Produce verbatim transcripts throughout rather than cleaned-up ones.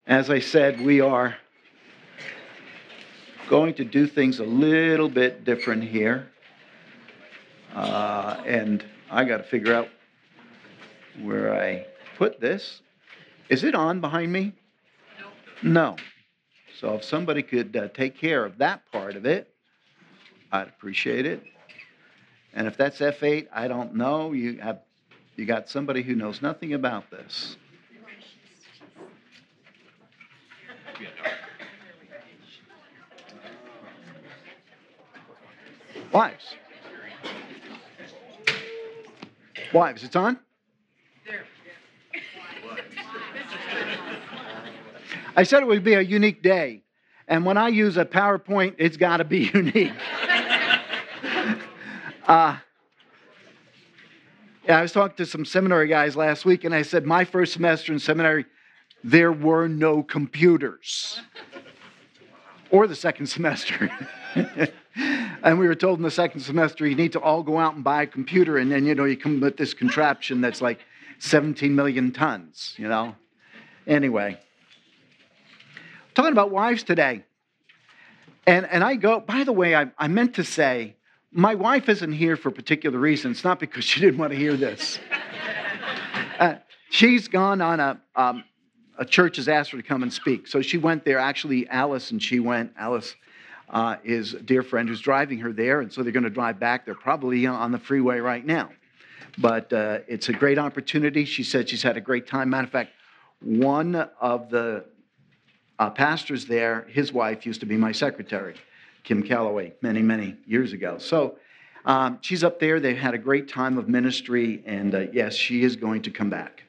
As I said, we are going to do things a little bit different here. Uh, and I got to figure out where I put this. Is it on behind me? No. So if somebody could uh, take care of that part of it, I'd appreciate it. And if that's F eight, I don't know. You have, you got somebody who knows nothing about this. Wives. Wives, it's on? I said it would be a unique day. And when I use a PowerPoint, it's got to be unique. uh, yeah, I was talking to some seminary guys last week, and I said, my first semester in seminary, there were no computers. Or the second semester. And we were told in the second semester, you need to all go out and buy a computer, and then, you know, you come with this contraption that's like seventeen million tons, you know. Anyway. Talking about wives today. And and I go, by the way, I, I meant to say, my wife isn't here for a particular reason. It's not because she didn't want to hear this. Uh, she's gone on a, um, a church has asked her to come and speak. So she went there. Actually, Alice and she went. Alice uh, is a dear friend who's driving her there. And so they're going to drive back. They're probably on the freeway right now. But uh, it's a great opportunity. She said she's had a great time. Matter of fact, one of the Uh, pastors there, his wife used to be my secretary, Kim Calloway, many, many years ago. So um, she's up there. They've had a great time of ministry. And uh, yes, she is going to come back.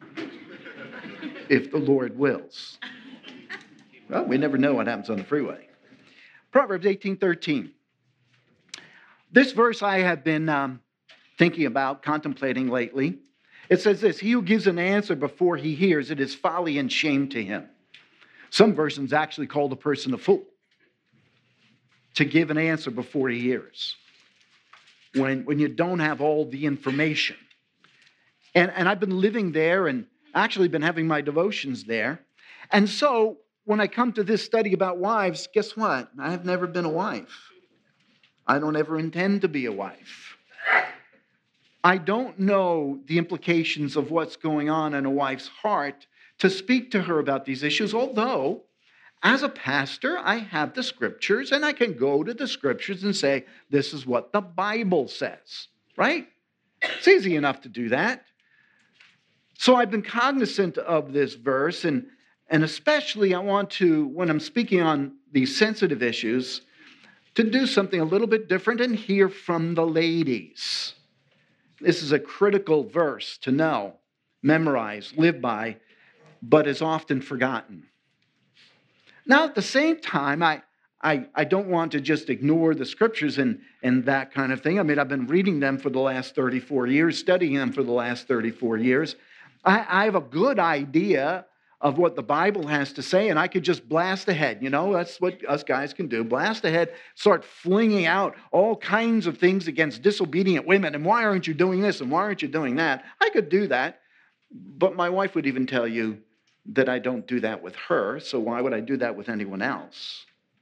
If the Lord wills. Well, we never know what happens on the freeway. Proverbs eighteen thirteen. This verse I have been um, thinking about, contemplating lately. It says this, he who gives an answer before he hears, it is folly and shame to him. Some versions actually call the person a fool to give an answer before he hears. When, when you don't have all the information. And, and I've been living there and actually been having my devotions there. And so when I come to this study about wives, guess what? I have never been a wife. I don't ever intend to be a wife. I don't know the implications of what's going on in a wife's heart to speak to her about these issues, although as a pastor, I have the scriptures and I can go to the scriptures and say, this is what the Bible says, right? It's easy enough to do that. So I've been cognizant of this verse, and, and especially I want to, when I'm speaking on these sensitive issues, to do something a little bit different and hear from the ladies. This is a critical verse to know, memorize, live by, but is often forgotten. Now, at the same time, I, I, I don't want to just ignore the scriptures and, and that kind of thing. I mean, I've been reading them for the last thirty-four years, studying them for the last thirty-four years. I, I have a good idea of what the Bible has to say, and I could just blast ahead. You know, that's what us guys can do. Blast ahead, start flinging out all kinds of things against disobedient women. And why aren't you doing this? And why aren't you doing that? I could do that. But my wife would even tell you that I don't do that with her, so why would I do that with anyone else?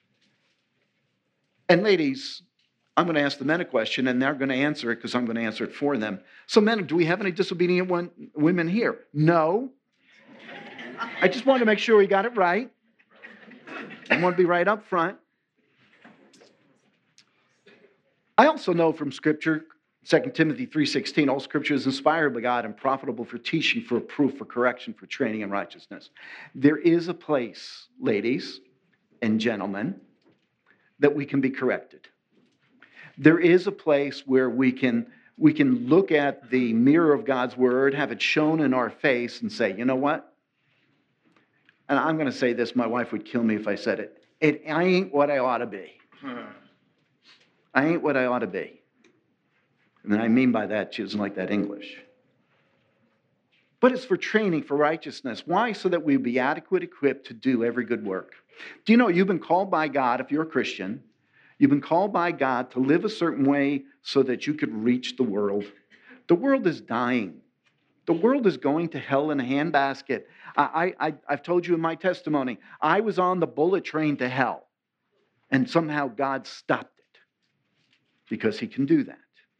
And ladies, I'm going to ask the men a question, and they're going to answer it because I'm going to answer it for them. So men, do we have any disobedient one, women here? No. I just want to make sure we got it right. I want to be right up front. I also know from Scripture, Second Timothy three sixteen, all Scripture is inspired by God and profitable for teaching, for proof, for correction, for training in righteousness. There is a place, ladies and gentlemen, that we can be corrected. There is a place where we can, we can look at the mirror of God's Word, have it shown in our face, and say, you know what? And I'm going to say this, my wife would kill me if I said it. It I ain't what I ought to be. I ain't what I ought to be. And I mean by that, she doesn't like that English. But it's for training for righteousness. Why? So that we be adequate, equipped to do every good work. Do you know you've been called by God, if you're a Christian, you've been called by God to live a certain way so that you could reach the world. The world is dying. The world is going to hell in a handbasket. I, I, I've told you in my testimony, I was on the bullet train to hell, and somehow God stopped it because he can do that.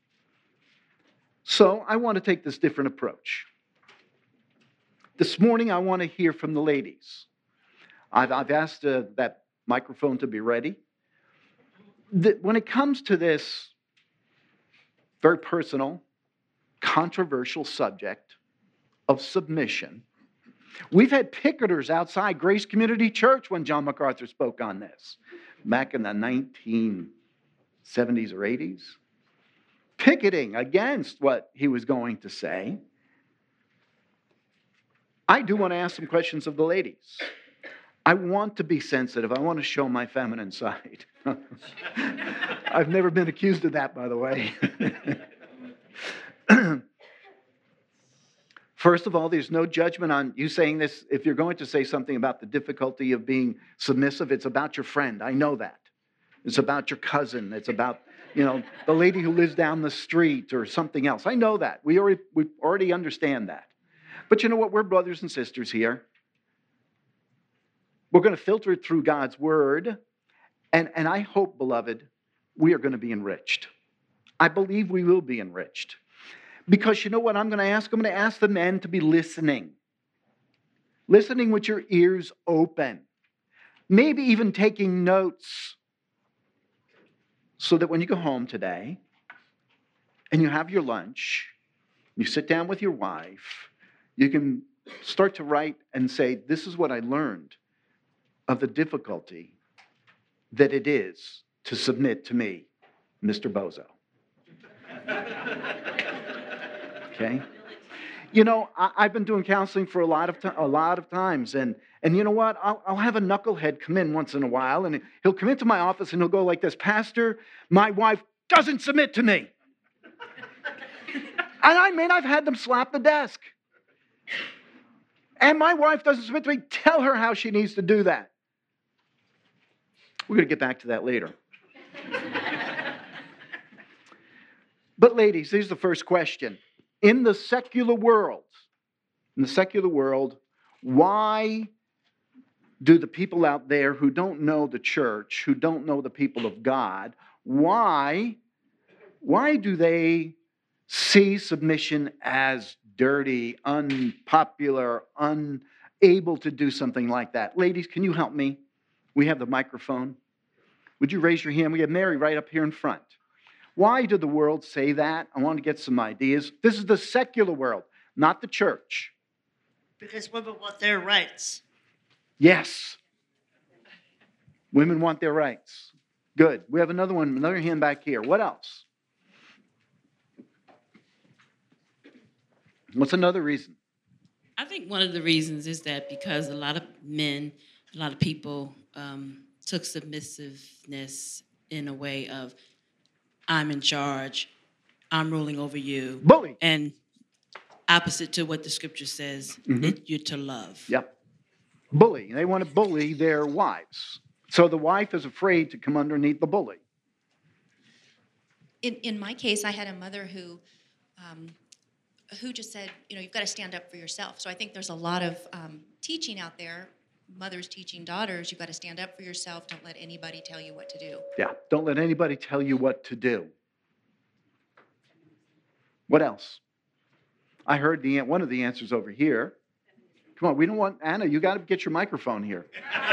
So I want to take this different approach. This morning, I want to hear from the ladies. I've, I've asked uh, that microphone to be ready. The, when it comes to this very personal, controversial subject of submission, we've had picketers outside Grace Community Church when John MacArthur spoke on this back in the nineteen seventies or eighties, picketing against what he was going to say. I do want to ask some questions of the ladies. I want to be sensitive. I want to show my feminine side. I've never been accused of that, by the way. First of all, there's no judgment on you saying this. If you're going to say something about the difficulty of being submissive, it's about your friend. I know that. It's about your cousin. It's about, you know, the lady who lives down the street or something else. I know that. We already, we already understand that. But you know what? We're brothers and sisters here. We're going to filter it through God's word. And, and I hope, beloved, we are going to be enriched. I believe we will be enriched. Because you know what I'm going to ask? I'm going to ask the men to be listening. Listening with your ears open. Maybe even taking notes. So that when you go home today and you have your lunch, you sit down with your wife, you can start to write and say, this is what I learned of the difficulty that it is to submit to me, Mister Bozo. Okay? You know, I, I've been doing counseling for a lot of, to, a lot of times, and, and you know what? I'll, I'll have a knucklehead come in once in a while, and he'll come into my office and he'll go like this, Pastor, my wife doesn't submit to me. And I mean, I've had them slap the desk. And my wife doesn't submit to me. Tell her how she needs to do that. We're going to get back to that later. But ladies, here's the first question. In the secular world, in the secular world, why do the people out there who don't know the church, who don't know the people of God, why, why do they see submission as dirty, unpopular, unable to do something like that? Ladies, can you help me? We have the microphone. Would you raise your hand? We have Mary right up here in front. Why did the world say that? I want to get some ideas. This is the secular world, not the church. Because women want their rights. Yes. Women want their rights. Good. We have another one, another hand back here. What else? What's another reason? I think one of the reasons is that because a lot of men, a lot of people um, took submissiveness in a way of, I'm in charge, I'm ruling over you. Bully. And opposite to what the scripture says, Mm-hmm. that you're to love. Yep. Bully. They want to bully their wives. So the wife is afraid to come underneath the bully. In in my case, I had a mother who um, who just said, you know, you've got to stand up for yourself. So I think there's a lot of um, teaching out there, mothers teaching daughters, you've got to stand up for yourself. Don't let anybody tell you what to do. Yeah. Don't let anybody tell you what to do. What else? I heard the one of the answers over here. Come on, we don't want, Anna, you got to get your microphone here.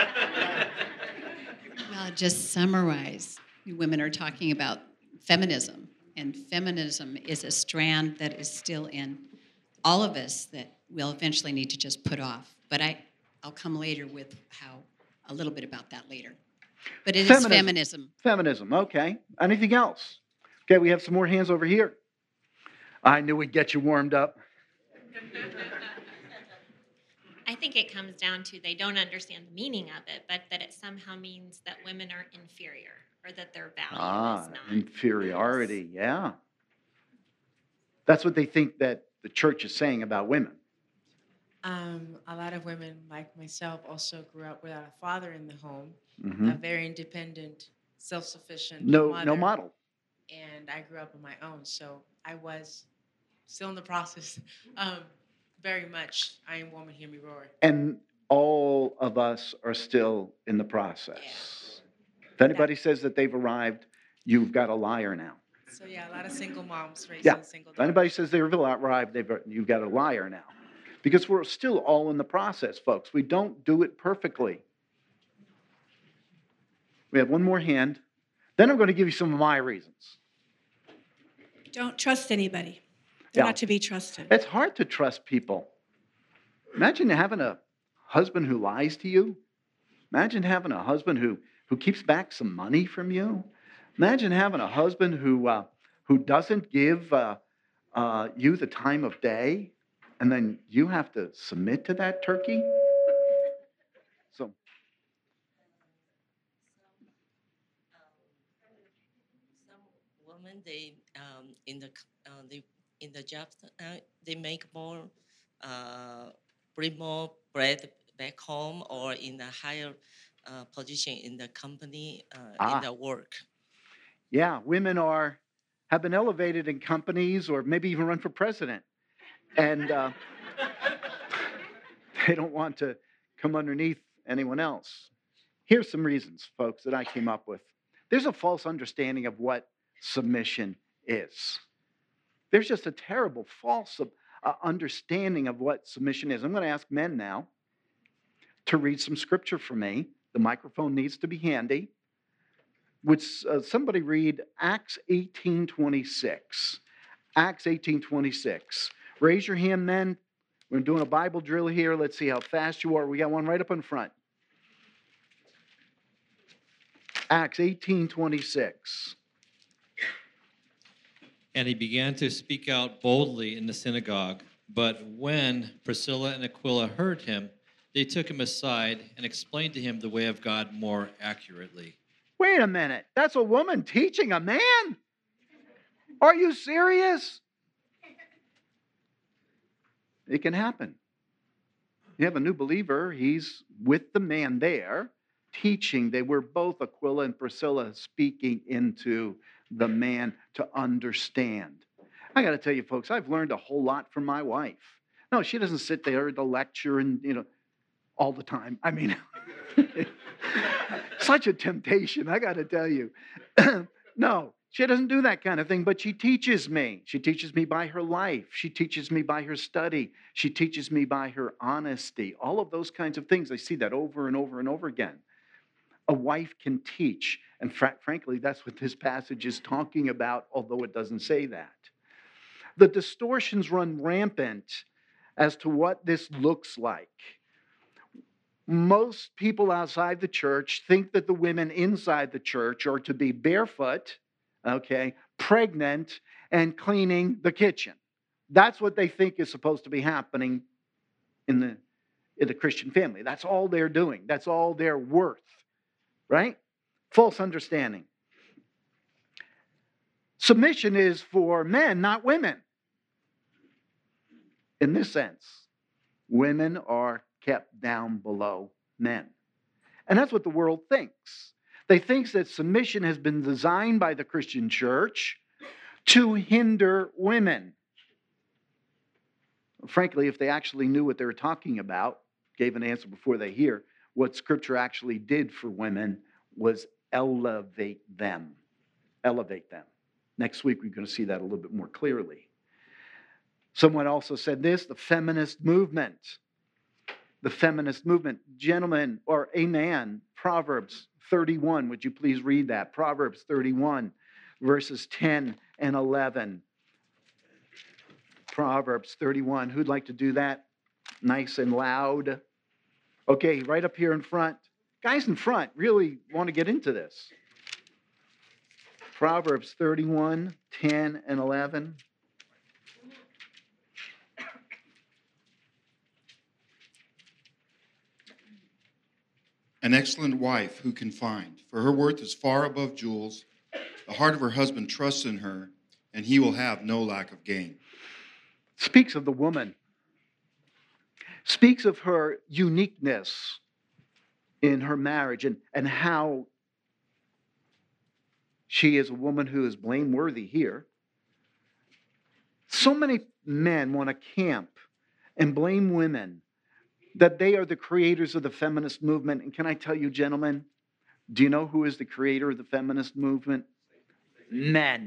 Well, just summarize. Women are talking about feminism, and feminism is a strand that is still in all of us that we'll eventually need to just put off. But I, I'll come later with how a little bit about that later. But it feminism. is feminism. Feminism, okay. Anything else? Okay, we have some more hands over here. I knew we'd get you warmed up. I think it comes down to they don't understand the meaning of it, but that it somehow means that women are inferior or that their value ah, is not. Inferiority, yeah. That's what they think that the church is saying about women. Um, a lot of women, like myself, also grew up without a father in the home, Mm-hmm. a very independent, self-sufficient No, mother. no model. And I grew up on my own, so I was still in the process. Um, Very much. Iron woman, hear me roar. And all of us are still in the process. If anybody says that they've arrived, you've got a liar now. So yeah, a lot of single moms raising Yeah. single If daughters. anybody says they've arrived, they've, you've got a liar now. Because we're still all in the process, folks. We don't do it perfectly. We have one more hand. Then I'm going to give you some of my reasons. Don't trust anybody. They're Yeah. not to be trusted. It's hard to trust people. Imagine having a husband who lies to you. Imagine having a husband who, who keeps back some money from you. Imagine having a husband who, uh, who doesn't give uh, uh, you the time of day, and then you have to submit to that turkey. So, Some women, they um, in the c- uh, they in the job uh, they make more, uh, bring more bread back home or in a higher uh, position in the company uh, Ah. in the work. yeah, women are have been elevated in companies or maybe even run for president. And uh, they don't want to come underneath anyone else. Here's some reasons, folks, that I came up with. There's a false understanding of what submission is. There's just a terrible false uh, understanding of what submission is. I'm going to ask men now to read some scripture for me. The microphone needs to be handy. Would uh, somebody read Acts eighteen twenty-six? Acts eighteen twenty-six. Raise your hand, men. We're doing a Bible drill here. Let's see how fast you are. We got one right up in front. Acts eighteen twenty-six. And he began to speak out boldly in the synagogue. But when Priscilla and Aquila heard him, they took him aside and explained to him the way of God more accurately. Wait a minute. That's a woman teaching a man? Are you serious? It can happen. You have a new believer. He's with the man there, teaching. They were both, Aquila and Priscilla, speaking into the man to understand. I got to tell you, folks, I've learned a whole lot from my wife. No, she doesn't sit there to lecture and, you know, all the time. I mean, such a temptation, I got to tell you. No, she doesn't do that kind of thing, but she teaches me. She teaches me by her life. She teaches me by her study. She teaches me by her honesty. All of those kinds of things. I see that over and over and over again. A wife can teach. And fr- frankly, that's what this passage is talking about, although it doesn't say that. The distortions run rampant as to what this looks like. Most people outside the church think that the women inside the church are to be barefoot, okay, pregnant, and cleaning the kitchen. That's what they think is supposed to be happening in the, in the Christian family. That's all they're doing. That's all they're worth, right? False understanding. Submission is for men, not women. In this sense, women are kept down below men. And that's what the world thinks. They think that submission has been designed by the Christian church to hinder women. Frankly, if they actually knew what they were talking about, gave an answer before they hear, what Scripture actually did for women was elevate them. Elevate them. Next week, we're going to see that a little bit more clearly. Someone also said this, the feminist movement. The feminist movement. Gentlemen, or amen, Proverbs thirty-one. Would you please read that? Proverbs thirty-one, verses ten and eleven. Proverbs thirty-one. Who'd like to do that? Nice and loud. Okay, right up here in front. Guys in front really want to get into this. Proverbs thirty-one, ten and eleven. An excellent wife who can find, for her worth is far above jewels. The heart of her husband trusts in her, and he will have no lack of gain. Speaks of the woman. Speaks of her uniqueness in her marriage and, and how she is a woman who is blameworthy here. So many men want to camp and blame women that they are the creators of the feminist movement. And can I tell you, gentlemen, do you know who is the creator of the feminist movement? Men.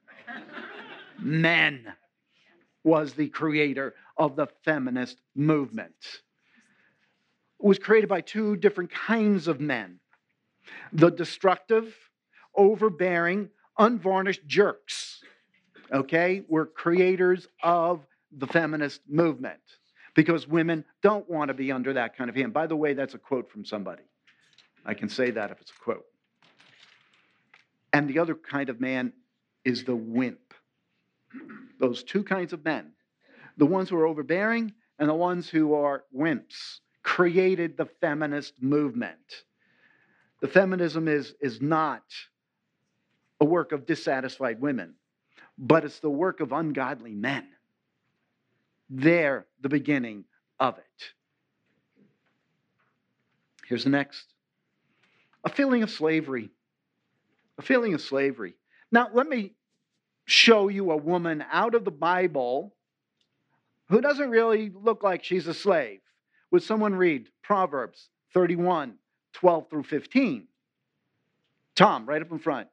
Men was the creator of the feminist movement. It was created by two different kinds of men. The destructive, overbearing, unvarnished jerks, okay, were creators of the feminist movement because women don't want to be under that kind of hand. By the way, that's a quote from somebody. I can say that if it's a quote. And the other kind of man is the wimp. Those two kinds of men, the ones who are overbearing and the ones who are wimps, created the feminist movement. The feminism is, is not a work of dissatisfied women, but it's the work of ungodly men. They're the beginning of it. Here's the next. A feeling of slavery. A feeling of slavery. Now, let me show you a woman out of the Bible who doesn't really look like she's a slave. Would someone read Proverbs thirty-one, twelve through fifteen? Tom, right up in front.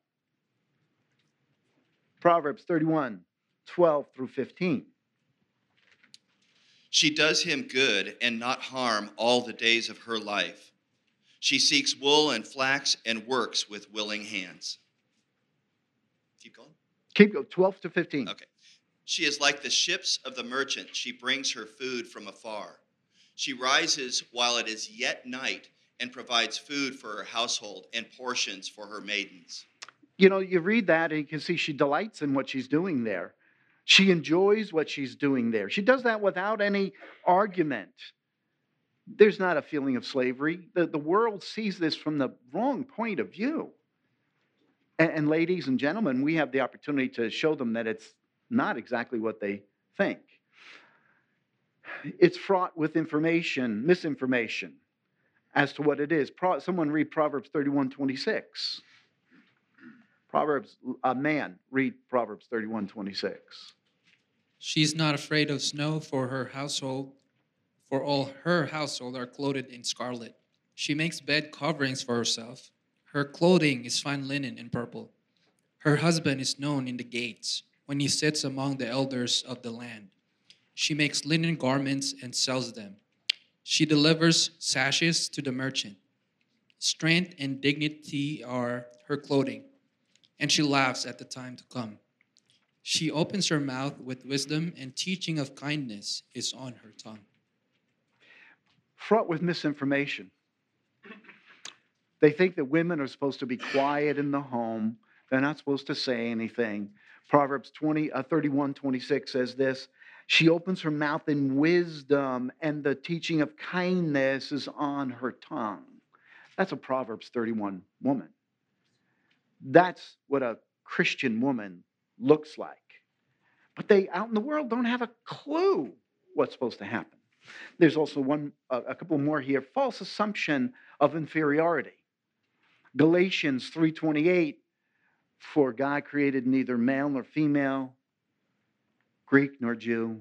Proverbs thirty-one, twelve through fifteen. She does him good and not harm all the days of her life. She seeks wool and flax and works with willing hands. Keep going. Keep going, twelve to fifteen. Okay. She is like the ships of the merchant. She brings her food from afar. She rises while it is yet night and provides food for her household and portions for her maidens. You know, you read that and you can see she delights in what she's doing there. She enjoys what she's doing there. She does that without any argument. There's not a feeling of slavery. The, the world sees this from the wrong point of view. And, and ladies and gentlemen, we have the opportunity to show them that it's not exactly what they think. It's fraught with information, misinformation as to what it is. Pro, someone read Proverbs thirty-one twenty-six. Proverbs, a man, read Proverbs thirty-one twenty-six. She's not afraid of snow for her household, for all her household are clothed in scarlet. She makes bed coverings for herself. Her clothing is fine linen and purple. Her husband is known in the gates when he sits among the elders of the land. She makes linen garments and sells them. She delivers sashes to the merchant. Strength and dignity are her clothing, and she laughs at the time to come. She opens her mouth with wisdom, and teaching of kindness is on her tongue. Fraught with misinformation. They think that women are supposed to be quiet in the home. They're not supposed to say anything. Proverbs twenty, uh, thirty-one twenty-six says this. She opens her mouth in wisdom, and the teaching of kindness is on her tongue. That's a Proverbs thirty-one woman. That's what a Christian woman looks like. But they, out in the world, don't have a clue what's supposed to happen. There's also one, a couple more here. False assumption of inferiority. Galatians three twenty-eight, for God created neither male nor female, Greek nor Jew.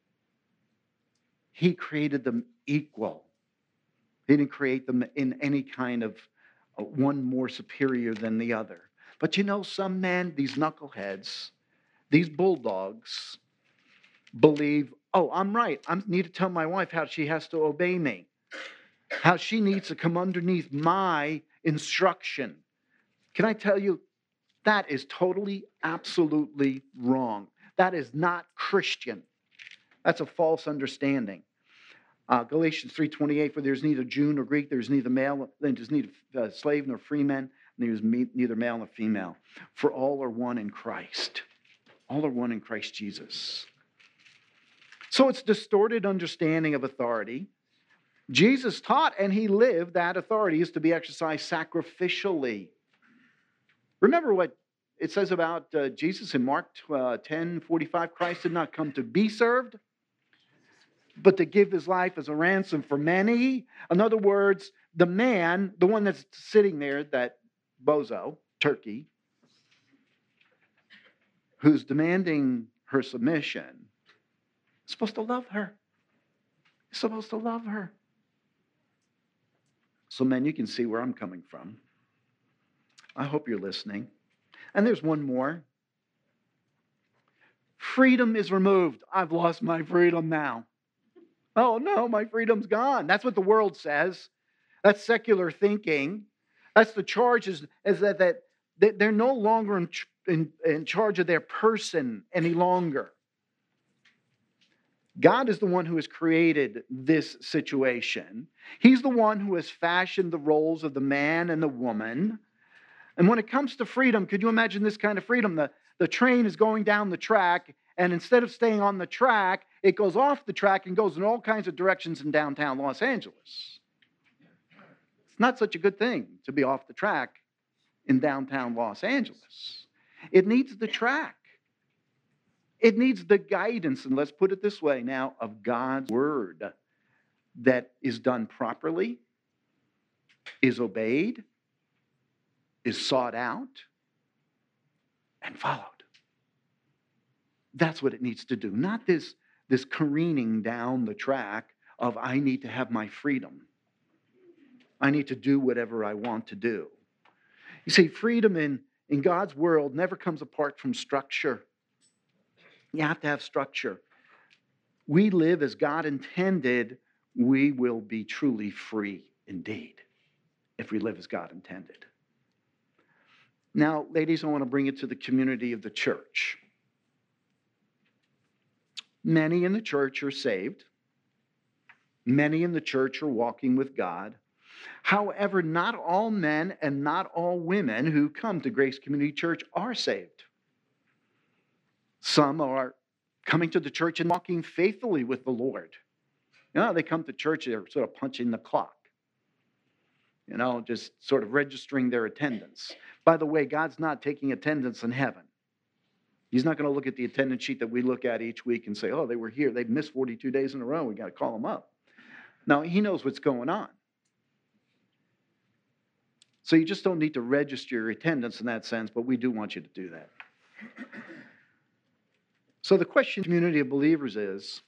He created them equal. He didn't create them in any kind of uh, one more superior than the other. But you know, some men, these knuckleheads, these bulldogs, believe, oh, I'm right. I need to tell my wife how she has to obey me, how she needs to come underneath my instruction. Can I tell you, that is totally, absolutely wrong. That is not Christian. That's a false understanding. Uh, Galatians three twenty-eight, for there's neither Jew nor Greek, there's neither male, there's neither uh, slave nor free man, there's neither male nor female. For all are one in Christ. All are one in Christ Jesus. So it's distorted understanding of authority. Jesus taught and he lived that authority is to be exercised sacrificially. Remember what it says about uh, Jesus in Mark uh, ten forty-five. Christ did not come to be served, but to give his life as a ransom for many. In other words, the man, the one that's sitting there, that bozo, turkey, who's demanding her submission, is supposed to love her. You're supposed to love her. So, men, you can see where I'm coming from. I hope you're listening. And there's one more. Freedom is removed. I've lost my freedom now. Oh no, my freedom's gone. That's what the world says. That's secular thinking. That's the charge is, is that, that that they're no longer in, in, in charge of their person any longer. God is the one who has created this situation. He's the one who has fashioned the roles of the man and the woman. And when it comes to freedom, could you imagine this kind of freedom? The, the train is going down the track, and instead of staying on the track, it goes off the track and goes in all kinds of directions in downtown Los Angeles. It's not such a good thing to be off the track in downtown Los Angeles. It needs the track. It needs the guidance, and let's put it this way now, of God's word that is done properly, is obeyed, is sought out, and followed. That's what it needs to do. Not this, this careening down the track of I need to have my freedom. I need to do whatever I want to do. You see, freedom in, in God's world never comes apart from structure. You have to have structure. We live as God intended. We will be truly free indeed if we live as God intended. Now, ladies, I want to bring it to the community of the church. Many in the church are saved. Many in the church are walking with God. However, not all men and not all women who come to Grace Community Church are saved. Some are coming to the church and walking faithfully with the Lord. You know, they come to church, they're sort of punching the clock. You know, just sort of registering their attendance. By the way, God's not taking attendance in heaven. He's not going to look at the attendance sheet that we look at each week and say, oh, they were here. They've missed forty-two days in a row. We got to call them up. No, he knows what's going on. So you just don't need to register your attendance in that sense, but we do want you to do that. So the question, community of believers, is,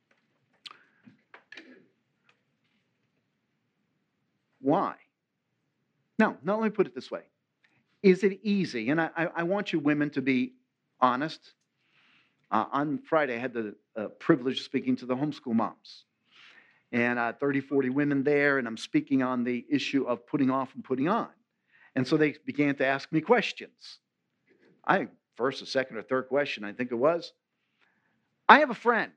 why? Now, now let me put it this way. Is it easy? And I, I want you women to be honest. Uh, on Friday, I had the uh, privilege of speaking to the homeschool moms. And uh, thirty, forty women there, and I'm speaking on the issue of putting off and putting on. And so they began to ask me questions. I, first, a second, or third question, I think it was, I have a friend.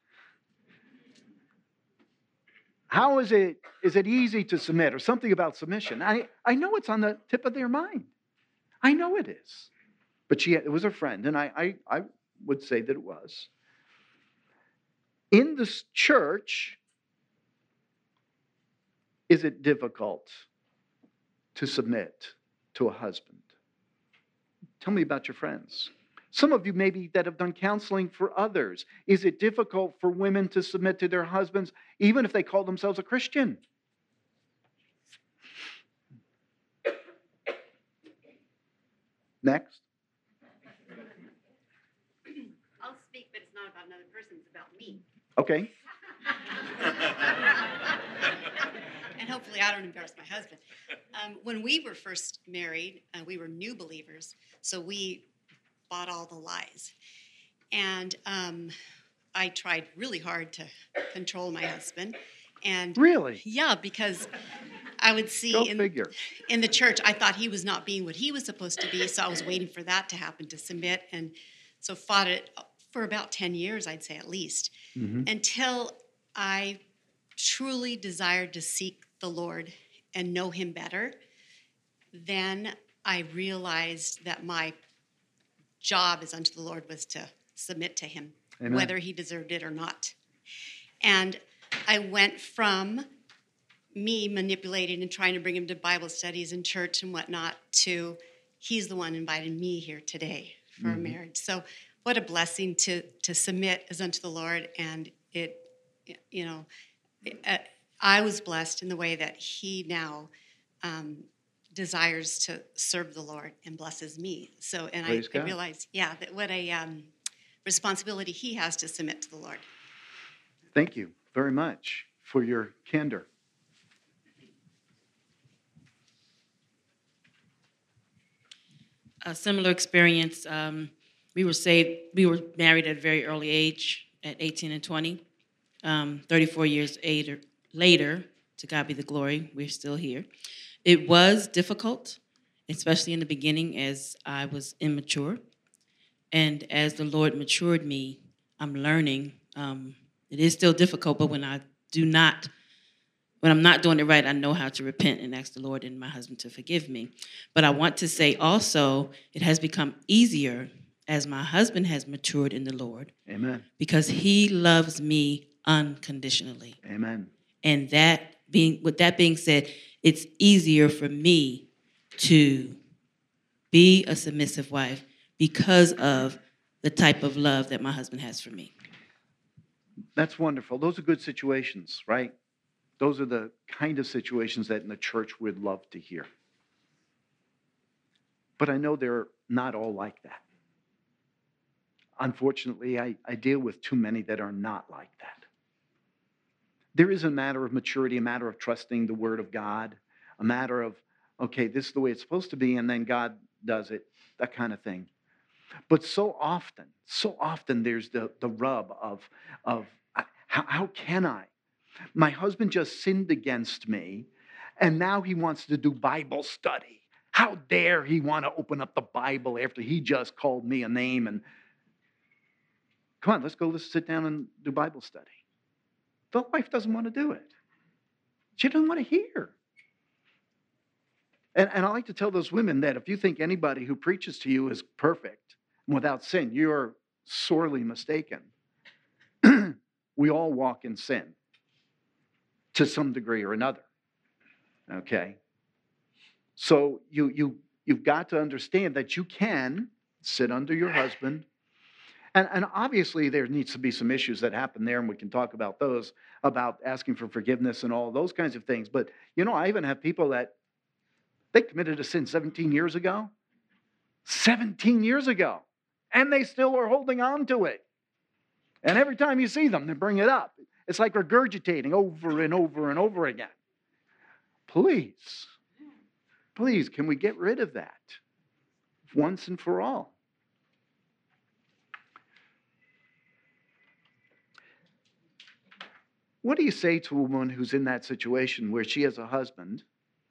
How is it, is it easy to submit? Or something about submission. I, I know it's on the tip of their mind. I know it is. But she it was a friend, and I, I, I would say that it was. In this church, is it difficult to submit to a husband? Tell me about your friends. Some of you maybe that have done counseling for others. Is it difficult for women to submit to their husbands, even if they call themselves a Christian? Next. I'll speak, but it's not about another person, it's about me. Okay. And hopefully I don't embarrass my husband. Um, when we were first married, uh, we were new believers, so we bought all the lies. And um, I tried really hard to control my husband. And really? Yeah, because I would see Go in, figure. in the church, I thought he was not being what he was supposed to be, so I was waiting for that to happen, to submit, and so fought it for about ten years, I'd say at least, Mm-hmm. until I truly desired to seek the Lord and know him better. Then I realized that my job as unto the Lord was to submit to him, Amen. Whether he deserved it or not. And I went from me manipulating and trying to bring him to Bible studies and church and whatnot to he's the one inviting me here today for Mhm. a marriage. So what a blessing to to submit as unto the Lord. And it, you know, uh, I was blessed in the way that he now um, desires to serve the Lord and blesses me. So, and I, Praise I God. realize, yeah, that what a um, responsibility he has to submit to the Lord. Thank you. very much for your candor. A similar experience. Um, we were saved. We were married at a very early age, at eighteen and twenty. Um, thirty-four years later, later, to God be the glory, we're still here. It was difficult, especially in the beginning, as I was immature, and as the Lord matured me, I'm learning. Um, it is still difficult, but when I do not. When I'm not doing it right, I know how to repent and ask the Lord and my husband to forgive me. But I want to say also, it has become easier as my husband has matured in the Lord. Amen. Because he loves me unconditionally. Amen. And that being, with that being said, it's easier for me to be a submissive wife because of the type of love that my husband has for me. That's wonderful. Those are good situations, right? Those are the kind of situations that in the church we'd love to hear. But I know they're not all like that. Unfortunately, I, I deal with too many that are not like that. There is a matter of maturity, a matter of trusting the Word of God, a matter of, okay, this is the way it's supposed to be, and then God does it, that kind of thing. But so often, so often there's the, the rub of, of how, how can I? My husband just sinned against me, and now he wants to do Bible study. How dare he want to open up the Bible after he just called me a name? And come on, let's go, let's sit down and do Bible study. The wife doesn't want to do it. She doesn't want to hear. And, and I like to tell those women that if you think anybody who preaches to you is perfect and without sin, you're sorely mistaken. We all walk in sin to some degree or another. Okay? So you, you, you've got to understand that you can sit under your husband. And, and obviously there needs to be some issues that happen there, and we can talk about those, about asking for forgiveness and all those kinds of things. But, you know, I even have people that they committed a sin seventeen years ago. seventeen years ago. And they still are holding on to it. And every time you see them, they bring it up. It's like regurgitating over and over and over again. Please, please, can we get rid of that once and for all? What do you say to a woman who's in that situation where she has a husband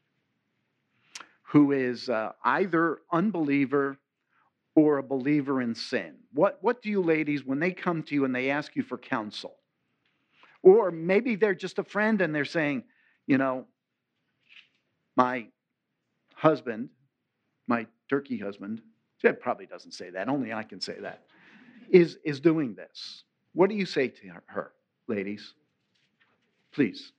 who is uh, either unbeliever or a believer in sin? What, what do you ladies, when they come to you and they ask you for counsel, or maybe they're just a friend and they're saying, you know, my husband, my turkey husband, Jed probably doesn't say that, only I can say that, is, is doing this. What do you say to her, ladies? Please.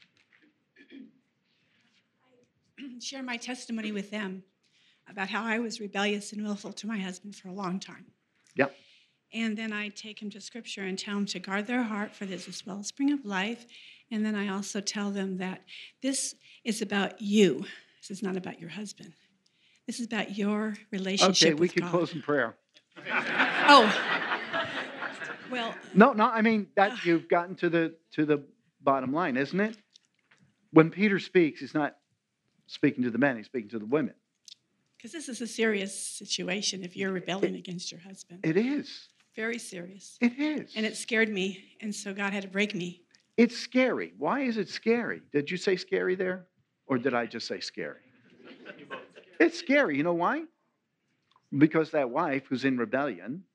Share my testimony with them about how I was rebellious and willful to my husband for a long time. Yep. And then I take him to Scripture and tell him to guard their heart, for this is wellspring of life. And then I also tell them that this is about you. This is not about your husband. This is about your relationship Okay, we with can God. close in prayer. Oh, well. No, no, I mean, that you've gotten to the to the bottom line, isn't it? When Peter speaks, he's not speaking to the men, he's speaking to the women. Because this is a serious situation if you're rebelling against your husband. It is. Very serious. It is. And it scared me, and so God had to break me. It's scary. Why is it scary? Did you say scary there? Or did I just say scary? It's scary. You know why? Because that wife who's in rebellion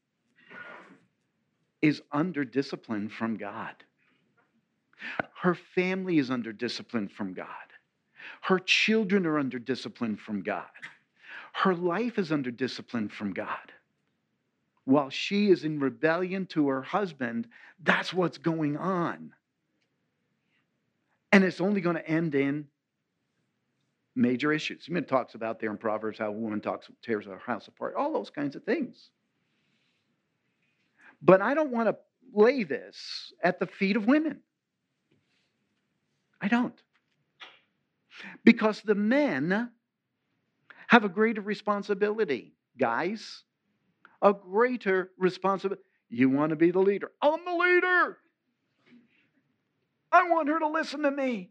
is under discipline from God. Her family is under discipline from God. Her children are under discipline from God. Her life is under discipline from God. While she is in rebellion to her husband, that's what's going on. And it's only going to end in major issues. I mean, it talks about there in Proverbs how a woman talks, tears her house apart, all those kinds of things. But I don't want to lay this at the feet of women. I don't. Because the men have a greater responsibility. Guys, a greater responsibility. You want to be the leader. I'm the leader. I want her to listen to me.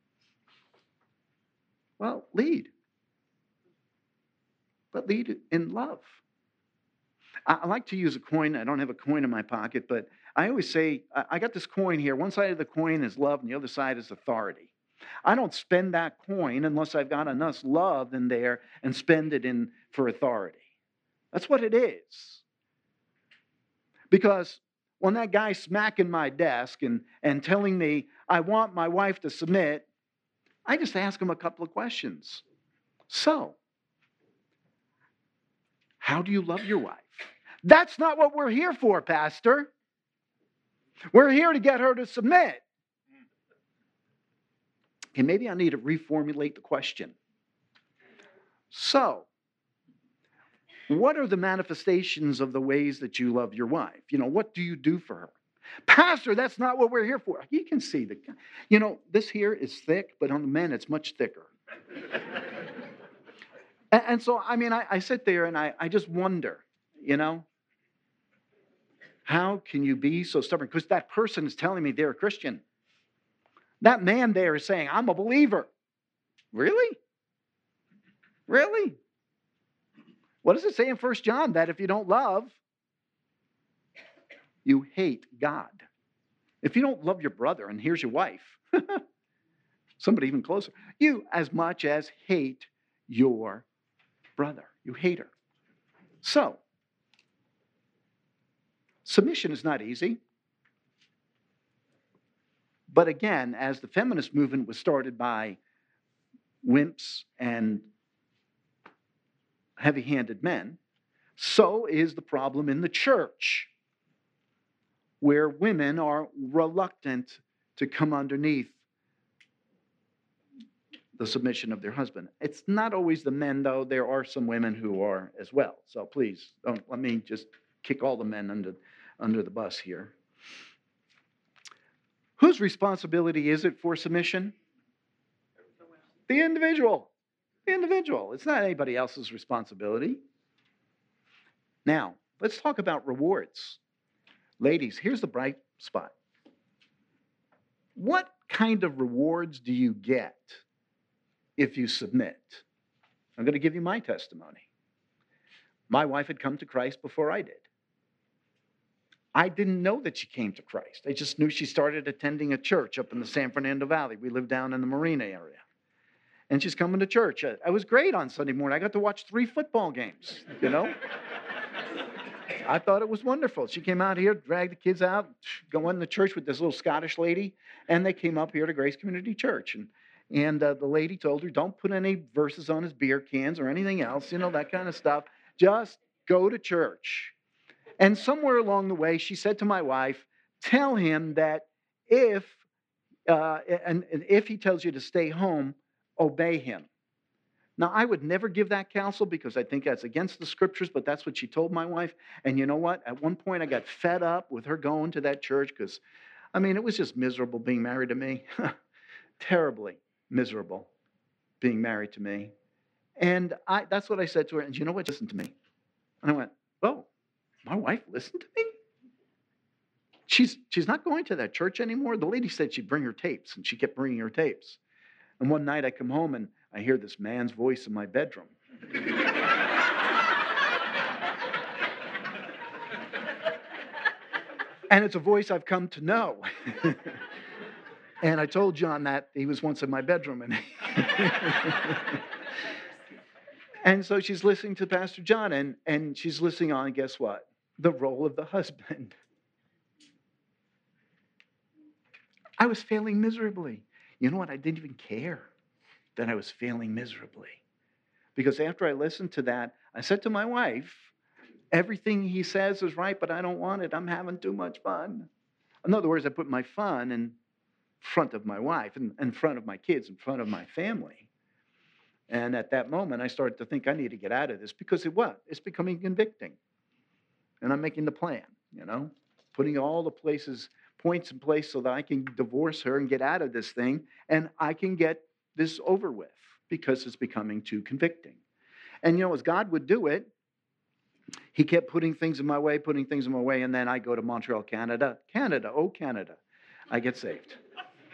Well, lead. But lead in love. I, I like to use a coin. I don't have a coin in my pocket, but I always say, I, I got this coin here. One side of the coin is love, and the other side is authority. I don't spend that coin unless I've got enough love in there and spend it in for authority. That's what it is. Because when that guy's smacking my desk and, and telling me I want my wife to submit, I just ask him a couple of questions. So, how do you love your wife? That's not what we're here for, Pastor. We're here to get her to submit. Okay, maybe I need to reformulate the question. So, what are the manifestations of the ways that you love your wife? You know, what do you do for her? Pastor, that's not what we're here for. You can see the, you know, this here is thick, but on the men it's much thicker. and, and so, I mean, I, I sit there and I, I just wonder, you know, how can you be so stubborn? Because that person is telling me they're a Christian. That man there is saying, I'm a believer. Really? Really? What does it say in First John? That if you don't love, you hate God. If you don't love your brother, and here's your wife, somebody even closer, you as much as hate your brother. You hate her. So, submission is not easy. But again, as the feminist movement was started by wimps and heavy-handed men, so is the problem in the church, where women are reluctant to come underneath the submission of their husband. It's not always the men, though. There are some women who are as well. So please, don't let me just kick all the men under, under the bus here. Whose responsibility is it for submission? The individual. The individual. It's not anybody else's responsibility. Now, let's talk about rewards. Ladies, here's the bright spot. What kind of rewards do you get if you submit? I'm going to give you my testimony. My wife had come to Christ before I did. I didn't know that she came to Christ. I just knew she started attending a church up in the San Fernando Valley. We live down in the Marina area. And she's coming to church. I was great on Sunday morning. I got to watch three football games, you know. I thought it was wonderful. She came out here, dragged the kids out, go in the church with this little Scottish lady, and they came up here to Grace Community Church. And, and uh, the lady told her, don't put any verses on his beer cans or anything else, you know, that kind of stuff. Just go to church. And somewhere along the way, she said to my wife, tell him that if, uh, and, and if he tells you to stay home, obey him. Now, I would never give that counsel because I think that's against the scriptures, but that's what she told my wife. And you know what? At one point, I got fed up with her going to that church because, I mean, it was just miserable being married to me. Terribly miserable being married to me. And I, that's what I said to her. And you know what? Listen to me. And I went, oh, my wife listened to me? She's, she's not going to that church anymore. The lady said she'd bring her tapes, and she kept bringing her tapes. And one night I come home, and I hear this man's voice in my bedroom. And it's a voice I've come to know. And I told John that he was once in my bedroom. And, and so she's listening to Pastor John, and, and she's listening on, guess what? The role of the husband. I was failing miserably. You know what? I didn't even care that I was failing miserably. Because after I listened to that, I said to my wife, everything he says is right, but I don't want it. I'm having too much fun. In other words, I put my fun in front of my wife, in, in front of my kids, in front of my family. And at that moment, I started to think I need to get out of this because it what? It's becoming convicting. And I'm making the plan, you know, putting all the places, points in place so that I can divorce her and get out of this thing, and I can get this over with because it's becoming too convicting. And, you know, as God would do it, he kept putting things in my way, putting things in my way, and then I go to Montreal, Canada. Canada, oh, Canada. I get saved.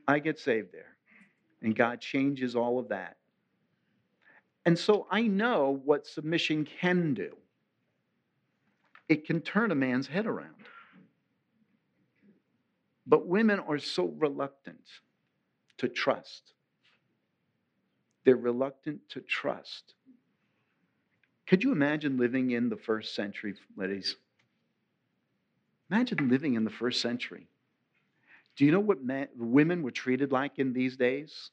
I get saved there. And God changes all of that. And so I know what submission can do. It can turn a man's head around. But women are so reluctant to trust. They're reluctant to trust. Could you imagine living in the first century, ladies? Imagine living in the first century. Do you know what men, women were treated like in these days?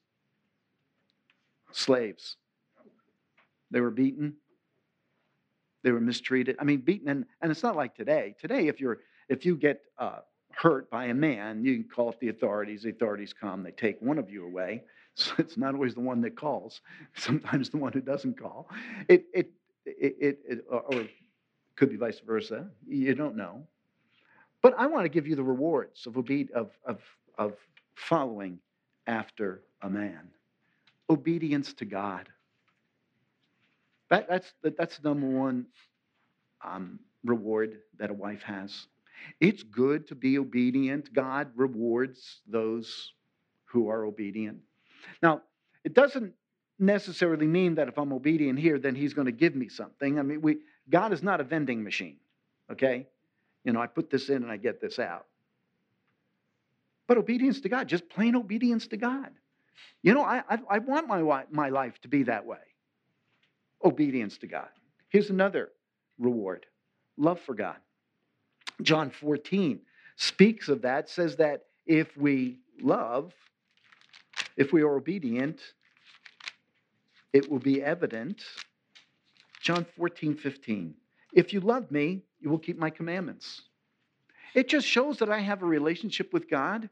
Slaves. They were beaten. They were mistreated. I mean, beaten, and, and it's not like today. Today, if you're if you get uh, hurt by a man, you can call up the authorities. The authorities come. They take one of you away. So it's not always the one that calls. Sometimes the one who doesn't call. It it it, it, it or it could be vice versa. You don't know. But I want to give you the rewards of obe- of of of following after a man. Obedience to God. That, that's, that's the number one um, reward that a wife has. It's good to be obedient. God rewards those who are obedient. Now, it doesn't necessarily mean that if I'm obedient here, then he's going to give me something. I mean, we God is not a vending machine, okay? You know, I put this in and I get this out. But obedience to God, just plain obedience to God. You know, I I, I want my, my life to be that way. Obedience to God. Here's another reward. Love for God. John fourteen speaks of that, says that if we love, if we are obedient, it will be evident. John fourteen fifteen. If you love me, you will keep my commandments. It just shows that I have a relationship with God.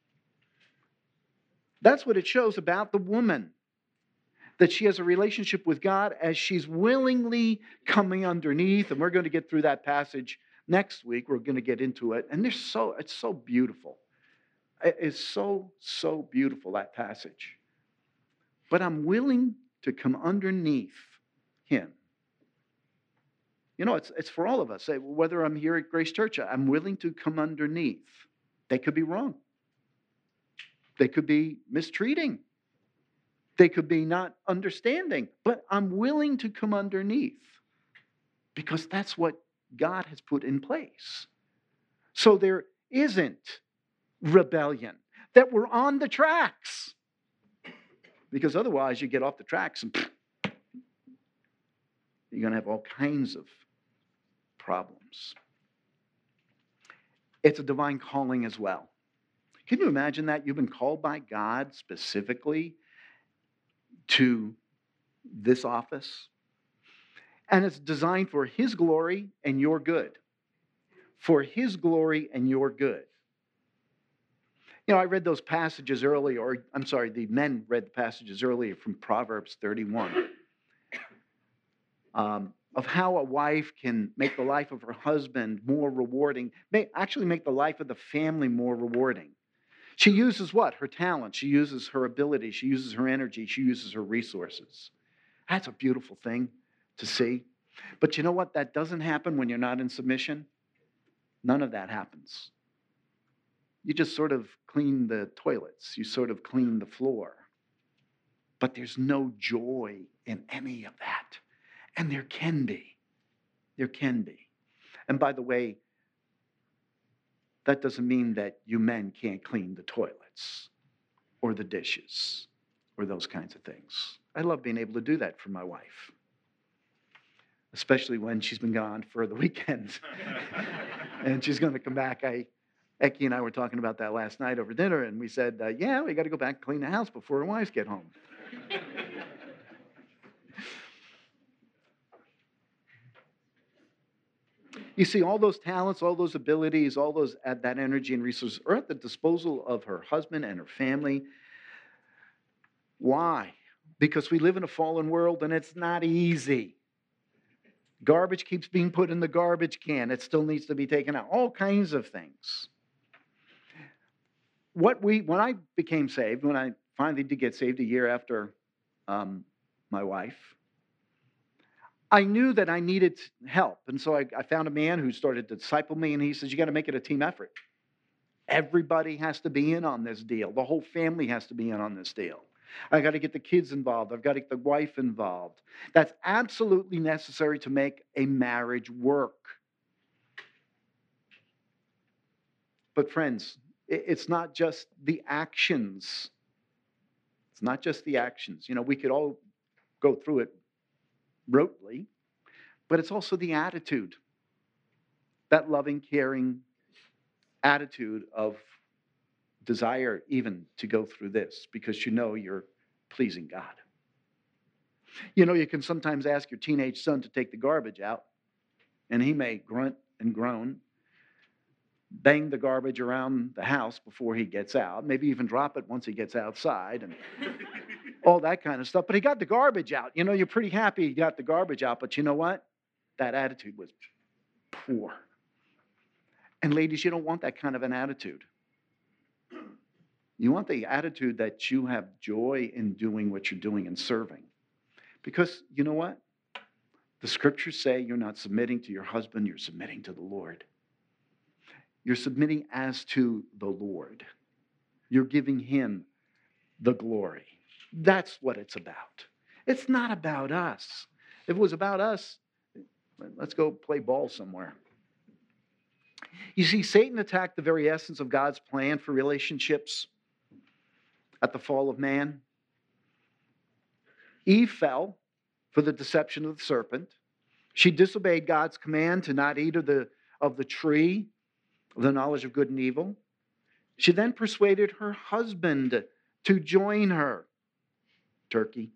That's what it shows about the woman. That she has a relationship with God as she's willingly coming underneath. And we're going to get through that passage next week. We're going to get into it. And there's so it's so beautiful. It's so, so beautiful, that passage. But I'm willing to come underneath him. You know, it's, it's for all of us. Whether I'm here at Grace Church, I'm willing to come underneath. They could be wrong. They could be mistreating. They could be not understanding, but I'm willing to come underneath because that's what God has put in place. So there isn't rebellion, that we're on the tracks. Because otherwise you get off the tracks and you're going to have all kinds of problems. It's a divine calling as well. Can you imagine that? You've been called by God specifically to this office. And it's designed for his glory and your good. For his glory and your good. You know, I read those passages earlier, or I'm sorry, the men read the passages earlier from Proverbs thirty-one. Um, of how a wife can make the life of her husband more rewarding, may actually make the life of the family more rewarding. She uses what? Her talent. She uses her ability. She uses her energy. She uses her resources. That's a beautiful thing to see. But you know what? That doesn't happen when you're not in submission. None of that happens. You just sort of clean the toilets. You sort of clean the floor. But there's no joy in any of that. And there can be. There can be. And by the way, that doesn't mean that you men can't clean the toilets or the dishes or those kinds of things. I love being able to do that for my wife, especially when she's been gone for the weekend and she's going to come back. I, Eki and I were talking about that last night over dinner, and we said, uh, yeah, we got to go back and clean the house before our wives get home. You see, all those talents, all those abilities, all those that energy and resources are at the disposal of her husband and her family. Why? Because we live in a fallen world and it's not easy. Garbage keeps being put in the garbage can. It still needs to be taken out. All kinds of things. What we, when I became saved, when I finally did get saved a year after um, my wife, I knew that I needed help. And so I, I found a man who started to disciple me, and he says, you got to make it a team effort. Everybody has to be in on this deal. The whole family has to be in on this deal. I got to get the kids involved. I've got to get the wife involved. That's absolutely necessary to make a marriage work. But friends, it's not just the actions. It's not just the actions. You know, we could all go through it rotely, but it's also the attitude. That loving, caring attitude of desire even to go through this because you know you're pleasing God. You know, you can sometimes ask your teenage son to take the garbage out, and he may grunt and groan, bang the garbage around the house before he gets out, maybe even drop it once he gets outside, and all that kind of stuff. But he got the garbage out. You know, you're pretty happy he got the garbage out, but you know what? That attitude was poor. And ladies, you don't want that kind of an attitude. You want the attitude that you have joy in doing what you're doing and serving. Because you know what? The scriptures say you're not submitting to your husband, you're submitting to the Lord. You're submitting as to the Lord. You're giving him the glory. That's what it's about. It's not about us. If it was about us, let's go play ball somewhere. You see, Satan attacked the very essence of God's plan for relationships at the fall of man. Eve fell for the deception of the serpent. She disobeyed God's command to not eat of the, of the tree of the knowledge of good and evil. She then persuaded her husband to join her. Turkey.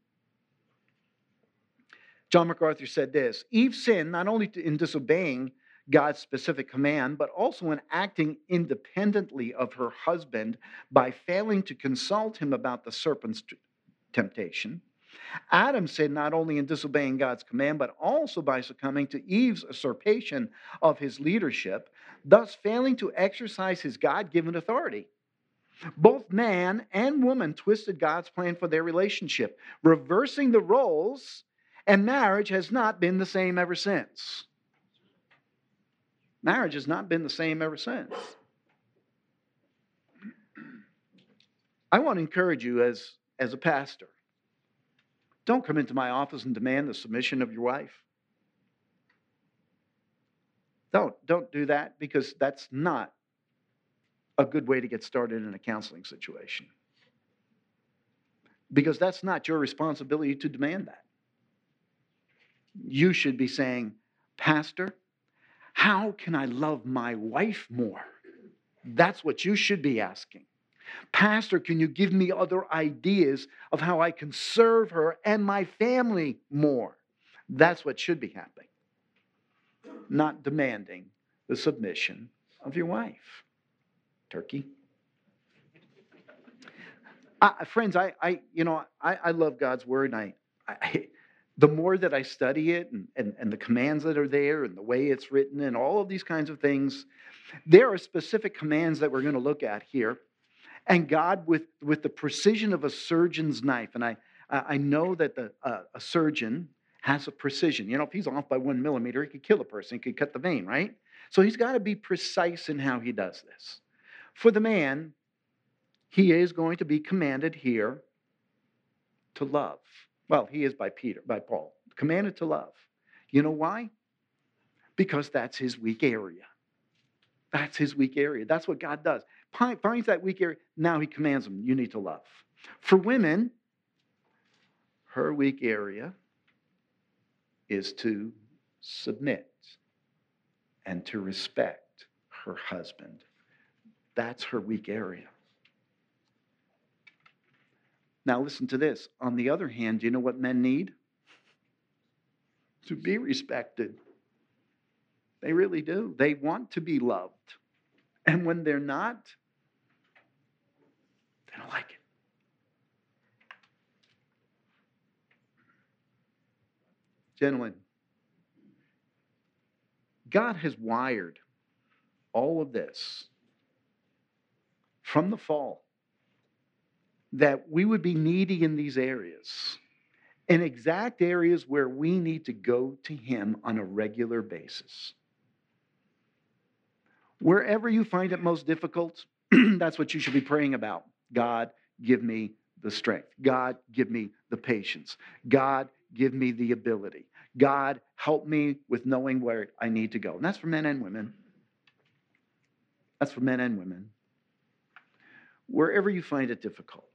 John MacArthur said this: Eve sinned not only in disobeying God's specific command, but also in acting independently of her husband by failing to consult him about the serpent's temptation. Adam sinned not only in disobeying God's command, but also by succumbing to Eve's usurpation of his leadership, thus failing to exercise his God-given authority. Both man and woman twisted God's plan for their relationship, reversing the roles, and marriage has not been the same ever since. Marriage has not been the same ever since. I want to encourage you as, as a pastor. Don't come into my office and demand the submission of your wife. Don't, don't do that, because that's not a good way to get started in a counseling situation. Because that's not your responsibility to demand that. You should be saying, Pastor, how can I love my wife more? That's what you should be asking. Pastor, can you give me other ideas of how I can serve her and my family more? That's what should be happening. Not demanding the submission of your wife. Turkey. Uh, friends, I, I, you know, I, I love God's word, and I, I, the more that I study it, and, and, and the commands that are there, and the way it's written, and all of these kinds of things, there are specific commands that we're going to look at here. And God, with, with the precision of a surgeon's knife, and I, I know that the, uh, a surgeon has a precision. You know, if he's off by one millimeter, he could kill a person, he could cut the vein, right? So he's got to be precise in how he does this. For the man, he is going to be commanded here to love. Well, he is by Peter, by Paul, commanded to love. You know why? Because that's his weak area. That's his weak area. That's what God does. Finds that weak area. Now he commands them, you need to love. For women, her weak area is to submit and to respect her husband. That's her weak area. Now listen to this. On the other hand, do you know what men need? To be respected. They really do. They want to be loved. And when they're not, they don't like it. Gentlemen, God has wired all of this from the fall, that we would be needy in these areas, in exact areas where we need to go to Him on a regular basis. Wherever you find it most difficult, That's what you should be praying about. God, give me the strength. God, give me the patience. God, give me the ability. God, help me with knowing where I need to go. And that's for men and women. That's for men and women. Wherever you find it difficult.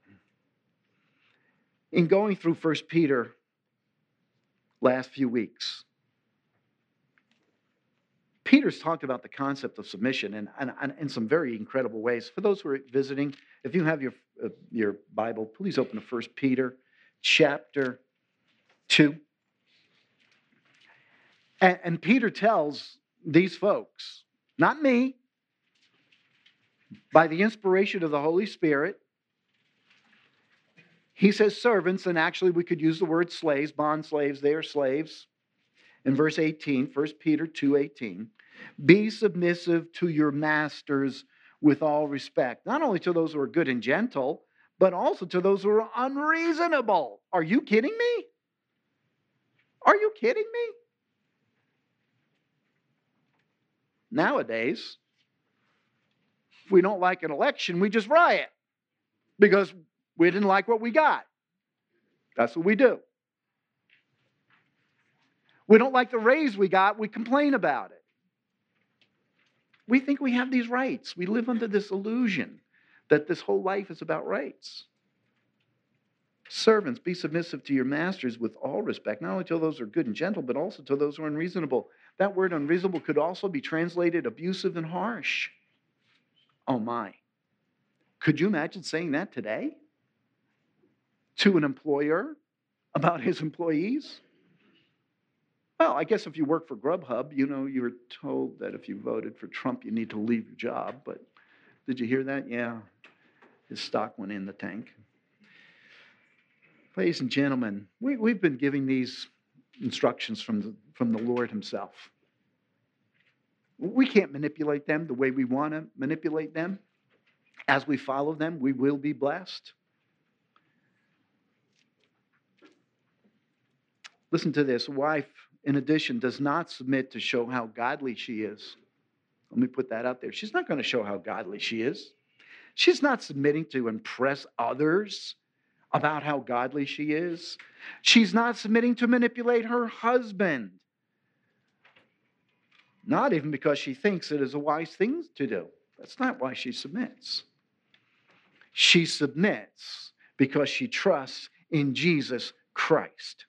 In going through First Peter last few weeks, Peter's talked about the concept of submission in, in, in some very incredible ways. For those who are visiting, if you have your, uh, your Bible, please open to First Peter chapter two. And, and Peter tells these folks, not me, by the inspiration of the Holy Spirit, he says servants, and actually we could use the word slaves, bond slaves, they are slaves. In verse eighteen, First Peter two eighteen, be submissive to your masters with all respect, not only to those who are good and gentle, but also to those who are unreasonable. Are you kidding me? Are you kidding me? Nowadays, if we don't like an election, we just riot because we didn't like what we got. That's what we do. We don't like the raise we got, we complain about it. We think we have these rights. We live under this illusion that this whole life is about rights. Servants, be submissive to your masters with all respect, not only to those who are good and gentle, but also to those who are unreasonable. That word unreasonable could also be translated abusive and harsh. Oh my. Could you imagine saying that today? To an employer about his employees? Well, I guess if you work for Grubhub, you know, you were told that if you voted for Trump, you need to leave your job. But did you hear that? Yeah, his stock went in the tank. Ladies and gentlemen, we, we've been giving these instructions from the, from the Lord himself. We can't manipulate them the way we want to manipulate them. As we follow them, we will be blessed. Listen to this. A wife, in addition, does not submit to show how godly she is. Let me put that out there. She's not going to show how godly she is. She's not submitting to impress others about how godly she is. She's not submitting to manipulate her husband. Not even because she thinks it is a wise thing to do. That's not why she submits. She submits because she trusts in Jesus Christ.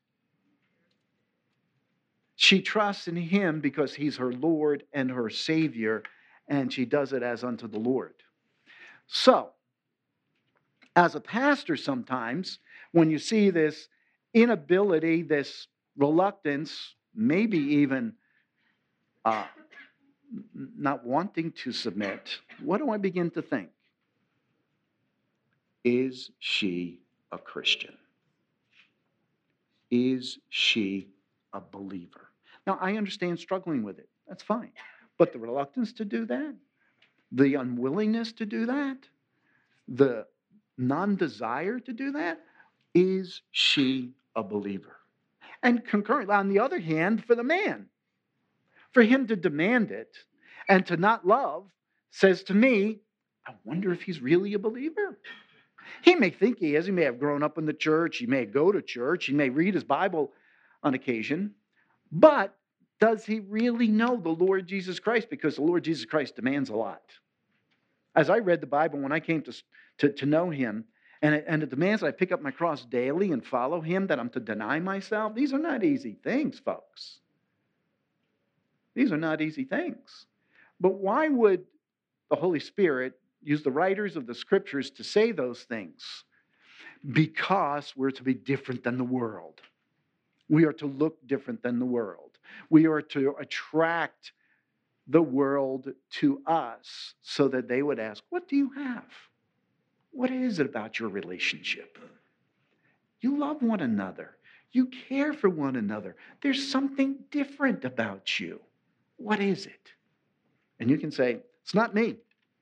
She trusts in him because he's her Lord and her Savior, and she does it as unto the Lord. So, as a pastor sometimes, when you see this inability, this reluctance, maybe even uh, not wanting to submit, what do I begin to think? Is she a Christian? Is she a believer? Now, I understand struggling with it. That's fine. But the reluctance to do that, the unwillingness to do that, the non-desire to do that, is she a believer? And concurrently, on the other hand, for the man, for him to demand it and to not love says to me, I wonder if he's really a believer. He may think he is. He may have grown up in the church. He may go to church. He may read his Bible on occasion. But does he really know the Lord Jesus Christ? Because the Lord Jesus Christ demands a lot. As I read the Bible, when I came to, to, to know him, and it, and it demands that I pick up my cross daily and follow him, that I'm to deny myself, these are not easy things, folks. These are not easy things. But why would the Holy Spirit use the writers of the Scriptures to say those things? Because we're to be different than the world. We are to look different than the world. We are to attract the world to us so that they would ask, what do you have? What is it about your relationship? You love one another. You care for one another. There's something different about you. What is it? And you can say, it's not me.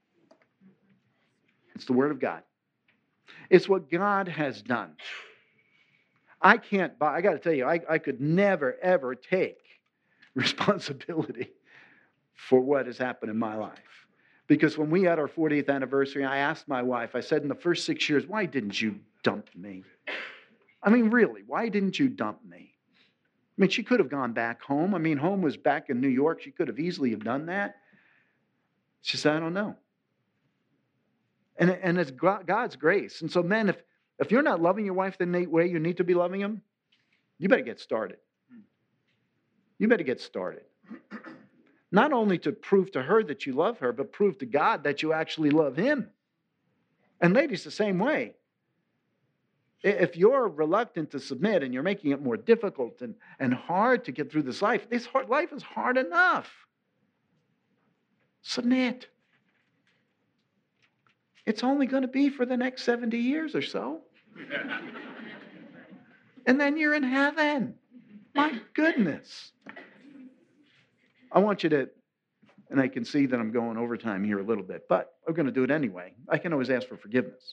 It's the Word of God. It's what God has done. I can't buy, I got to tell you, I, I could never, ever take responsibility for what has happened in my life. Because when we had our fortieth anniversary, I asked my wife, I said, in the first six years, why didn't you dump me? I mean, really, why didn't you dump me? I mean, she could have gone back home. I mean, home was back in New York. She could have easily have done that. She said, I don't know. And, and it's God's grace. And so, men, if, if you're not loving your wife the way you need to be loving him, you better get started. You better get started. Not only to prove to her that you love her, but prove to God that you actually love him. And ladies, the same way. If you're reluctant to submit and you're making it more difficult and, and hard to get through this life, this hard, life is hard enough. Submit. It's only going to be for the next seventy years or so. And then you're in heaven. My goodness. I want you to, and I can see that I'm going overtime here a little bit, but I'm going to do it anyway. I can always ask for forgiveness.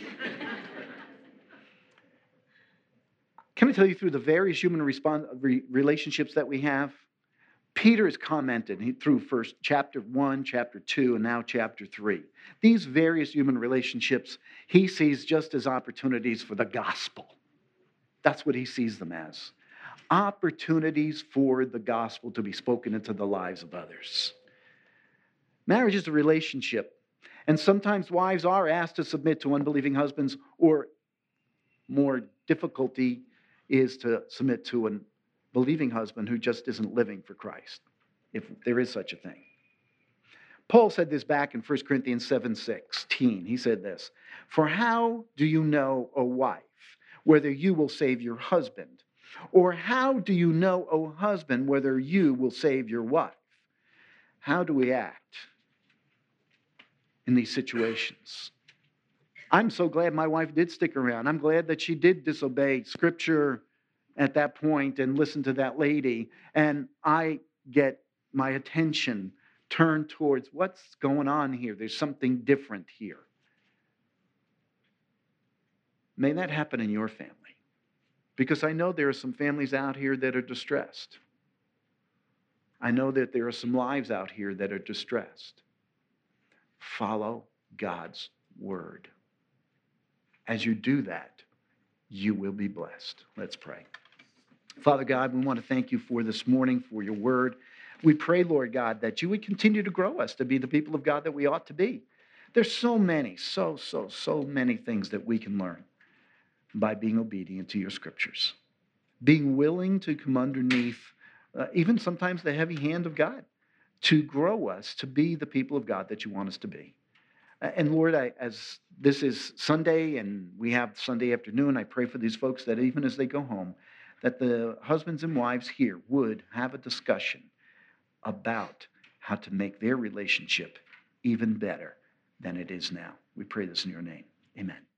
Can I tell you, through the various human respons- re- relationships that we have, Peter has commented he, through first chapter one, chapter two, and now chapter three. These various human relationships he sees just as opportunities for the gospel. That's what he sees them as. Opportunities for the gospel to be spoken into the lives of others. Marriage is a relationship, and sometimes wives are asked to submit to unbelieving husbands, or more difficulty is to submit to a believing husband who just isn't living for Christ, if there is such a thing. Paul said this back in First Corinthians seven sixteen. He said this, "For how do you know, O wife, whether you will save your husband? Or how do you know, O husband, whether you will save your wife?" How do we act in these situations? I'm so glad my wife did stick around. I'm glad that she did disobey Scripture at that point and listen to that lady. And I get my attention turned towards what's going on here. There's something different here. May that happen in your family. Because I know there are some families out here that are distressed. I know that there are some lives out here that are distressed. Follow God's word. As you do that, you will be blessed. Let's pray. Father God, we want to thank you for this morning, for your word. We pray, Lord God, that you would continue to grow us to be the people of God that we ought to be. There's so many, so, so, so many things that we can learn by being obedient to your scriptures. Being willing to come underneath, uh, even sometimes the heavy hand of God, to grow us to be the people of God that you want us to be. And Lord, I, as this is Sunday and we have Sunday afternoon, I pray for these folks that even as they go home, that the husbands and wives here would have a discussion about how to make their relationship even better than it is now. We pray this in your name. Amen.